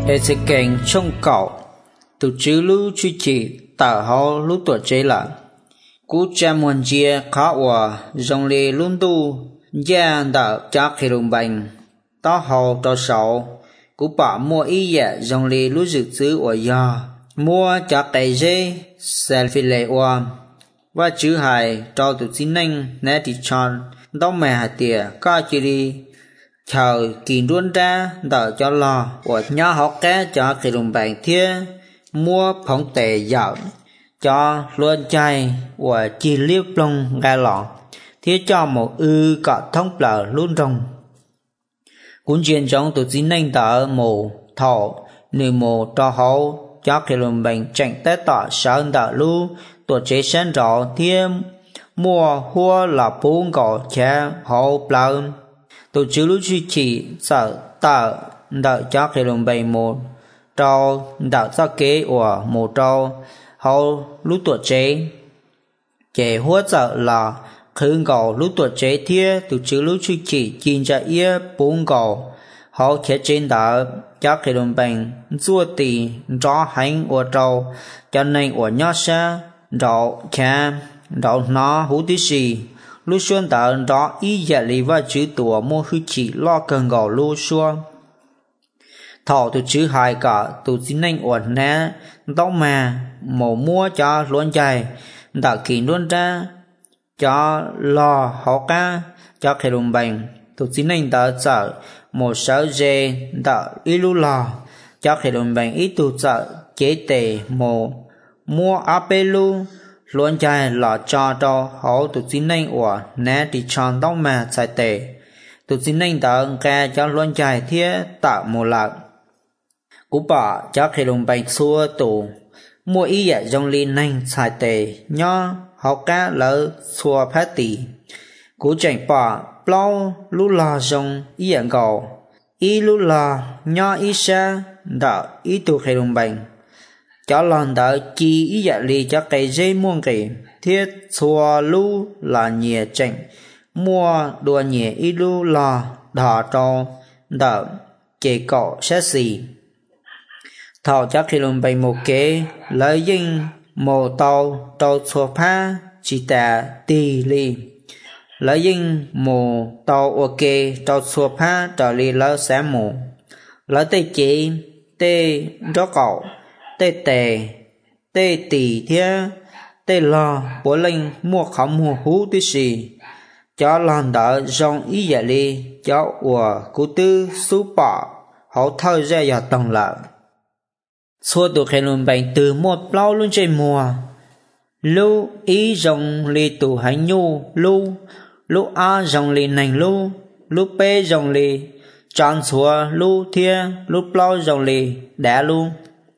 sẽ kèn trong cậu từ chữ lưu truy chỉ tạo họ lúc tuổi chế là cú cha muôn chia khó hòa dòng lì luôn tu gia đạo chắc khi đồng bành tó hậu tó sầu cú bỏ mua ý dạ dòng lì lúc dự trữ ở do mua chắc đầy dê selfie lệ hòa và chữ hài cho tụi xin anh nè thì tròn đó mẹ hạt tìa có chỉ đi chờ kỳ luôn ra đợi cho lo của nhà học cá cho khi đồng bành thia mua phóng tệ dạo cho luôn chay của chi liếp lông gai lọ thia cho một cọ thông lờ luôn rồng cuốn chuyện trong tụi xin anh tờ mù thọ nửa mù cho hậu cho khi đồng bành tranh tế tọ sơn đợi lưu tuổi chế sáng rõ thia mua hoa là bốn cỏ cha hậu blau tổ chức lúc duy trì sở tạo đợi cho khi đồng bày một trâu đạo ra kế của một trâu hậu lúc tuổi chế hỗ trợ là khứ cầu lúc tuổi chế thia tổ chức lúc duy trì chín ra yết bốn cầu hậu chế trên đảo cho khi đồng bày dua tỷ rõ hành của trâu cho nên của nhó xa rõ cha rõ nó hữu tí gì lúc xuân tạo đó ý dạ lý và chữ tùa mua hư chỉ lo cần gò lưu xuân thọ từ chữ hai cả từ xin anh ổn nè đó mà mổ mua cho luôn chạy đã kỳ luôn ra cho lo họ ca cho khi đồng bành từ xin anh đã sợ một sở dê đã ý lưu lo cho khi đồng bành ý tụ sợ chế tệ mổ mua áp lưu luôn chạy là cho họ tụi xin anh của nè thì chọn tóc mà sai tệ tụi xin anh đã ca cho luôn chạy thiết tạo một lạc cú bỏ cho khi đồng bạch xua tủ mua ý dạ dòng liên anh sai tệ nhó họ cá lỡ xua phát tỷ cú chạy bỏ plau lú la dòng ý dạ gầu ý lú la nhó ý xa đã ý tụ khi đồng bạch cho lần đợi chi ý dạ lì cho cây dây muôn kỳ thiết xua lú là nhẹ chảnh mua đùa nhẹ ý lú là đỏ trò đợi chế cọ xét xì thọ cho khi lùm bày một kế lợi dinh mồ tàu tàu xua phá chỉ tà tì lì lợi dinh mồ tàu ok tàu xua phá trở lì lỡ xá mồ lợi tê chỉ tê rõ cậu tê tỷ thia tê lo bố linh mua khám mua hú tí xì cho lần đỡ dòng ý dạ li cho ủa cú tư xú bỏ hậu thơ ra vào tầng lợn xua tụ khen luôn bánh từ một lâu luôn trên mùa lưu ý dòng li tụ hành nhu lưu a dòng li nành lưu p dòng li tròn xua lưu thia lưu lâu dòng li đã luôn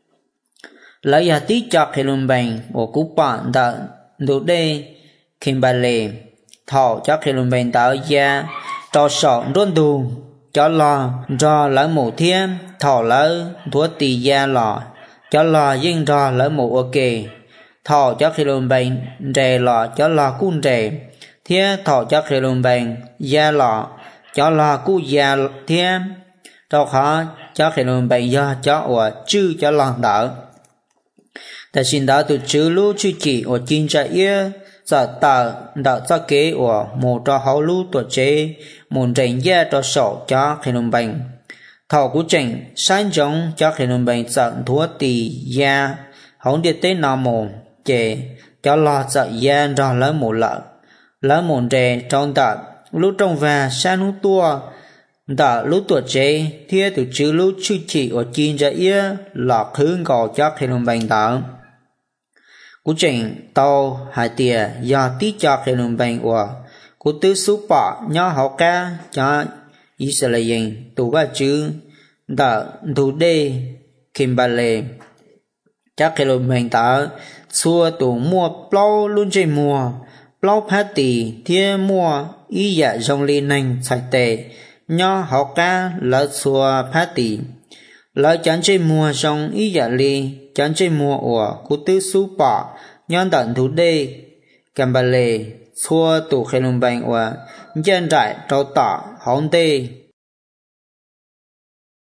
lấy hạt tí cho khi luôn bành của cú bạn đã đủ đây kim bà lệ thọ cho khi luôn bành tạo ra cho sọ rôn đù cho lò do lấy mũ thiên thọ lấy thua tì gia lò cho lò dinh do lấy mũ ok thọ cho khi luôn bành rề lò cho lò cun rề thiên thọ cho khi luôn bành gia lò cho lò cu gia thiên thọ khó cho khi luôn bành do cho ở chư cho lò đỡ tại xin đó từ chữ lưu chữ chỉ ở trên trái yết giờ tạo đạo cho kế ở một trò hậu lưu tuổi chế một trình gia cho sổ cho khi nông bành thọ cú trình sáng giống cho khi nông bành giận thua tì gia hậu địa tế nào mồm chế cho lo sợ gia rồi lấy một rề trong đạo lúc trong và sáng lúc tua đạo lúc tuổi chế thiết từ chữ lưu chữ chỉ ở trên trái yết là hướng cầu cho khi nông bành đạo cú trình tàu hải tìa do tí cho khi nông bành của cú tư số bỏ nhỏ học ca cho Israel tụ ba chữ đã tụ đê kim bà lệ chắc khi nông bành ta xua tụ mua plau luôn trên mùa plau phát tì thia mua ý dạ dòng liên nành sạch tệ nhỏ học ca lỡ xua phát tì lỡ chán trên mùa dòng ý dạ ly chán trên mùa của cú tư số bỏ nhân tận thủ đê cầm bà lệ xua tụ khe lùng bành và dân trại trâu tỏ hóng tê